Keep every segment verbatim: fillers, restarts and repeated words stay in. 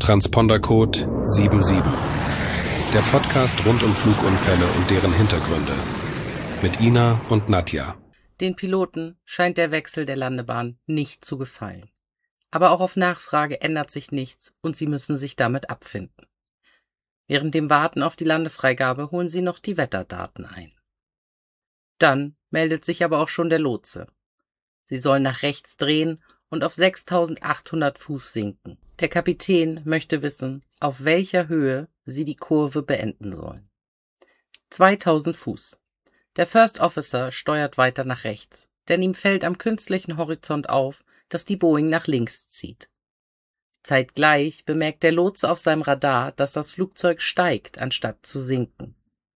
Transpondercode sieben sieben. Der Podcast rund um Flugunfälle und deren Hintergründe. Mit Ina und Nadja. Den Piloten scheint der Wechsel der Landebahn nicht zu gefallen. Aber auch auf Nachfrage ändert sich nichts und sie müssen sich damit abfinden. Während dem Warten auf die Landefreigabe holen sie noch die Wetterdaten ein. Dann meldet sich aber auch schon der Lotse. Sie sollen nach rechts drehen und auf sechstausendachthundert Fuß sinken. Der Kapitän möchte wissen, auf welcher Höhe sie die Kurve beenden sollen. zweitausend Fuß. Der First Officer steuert weiter nach rechts, denn ihm fällt am künstlichen Horizont auf, dass die Boeing nach links zieht. Zeitgleich bemerkt der Lotse auf seinem Radar, dass das Flugzeug steigt, anstatt zu sinken.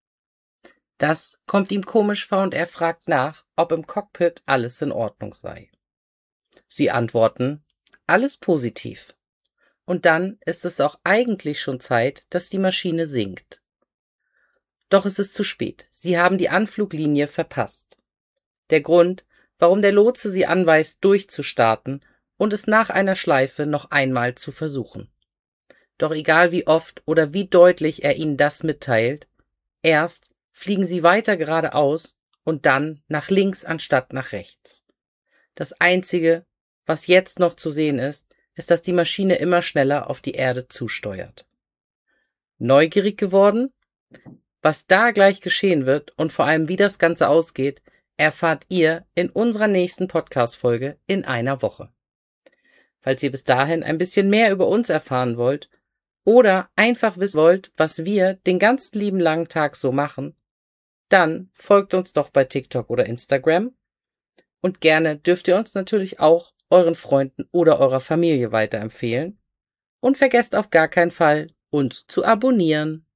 Das kommt ihm komisch vor und er fragt nach, ob im Cockpit alles in Ordnung sei. Sie antworten, alles positiv. Und dann ist es auch eigentlich schon Zeit, dass die Maschine sinkt. Doch es ist zu spät. Sie haben die Anfluglinie verpasst. Der Grund, warum der Lotse sie anweist, durchzustarten und es nach einer Schleife noch einmal zu versuchen. Doch egal wie oft oder wie deutlich er ihnen das mitteilt, erst fliegen sie weiter geradeaus und dann nach links anstatt nach rechts. Das Einzige, was jetzt noch zu sehen ist, ist, dass die Maschine immer schneller auf die Erde zusteuert. Neugierig geworden? Was da gleich geschehen wird und vor allem wie das Ganze ausgeht, erfahrt ihr in unserer nächsten Podcast-Folge in einer Woche. Falls ihr bis dahin ein bisschen mehr über uns erfahren wollt oder einfach wissen wollt, was wir den ganzen lieben langen Tag so machen, dann folgt uns doch bei TikTok oder Instagram und gerne dürft ihr uns natürlich auch euren Freunden oder eurer Familie weiterempfehlen und vergesst auf gar keinen Fall, uns zu abonnieren.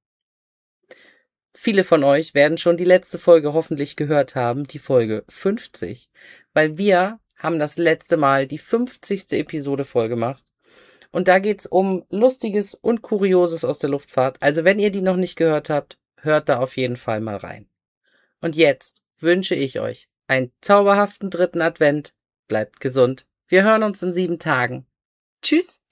Viele von euch werden schon die letzte Folge hoffentlich gehört haben, die Folge fünfzig, weil wir haben das letzte Mal die fünfzigste Episode voll gemacht und da geht's um Lustiges und Kurioses aus der Luftfahrt. Also wenn ihr die noch nicht gehört habt, hört da auf jeden Fall mal rein. Und jetzt wünsche ich euch einen zauberhaften dritten Advent. Bleibt gesund. Wir hören uns in sieben Tagen. Tschüss!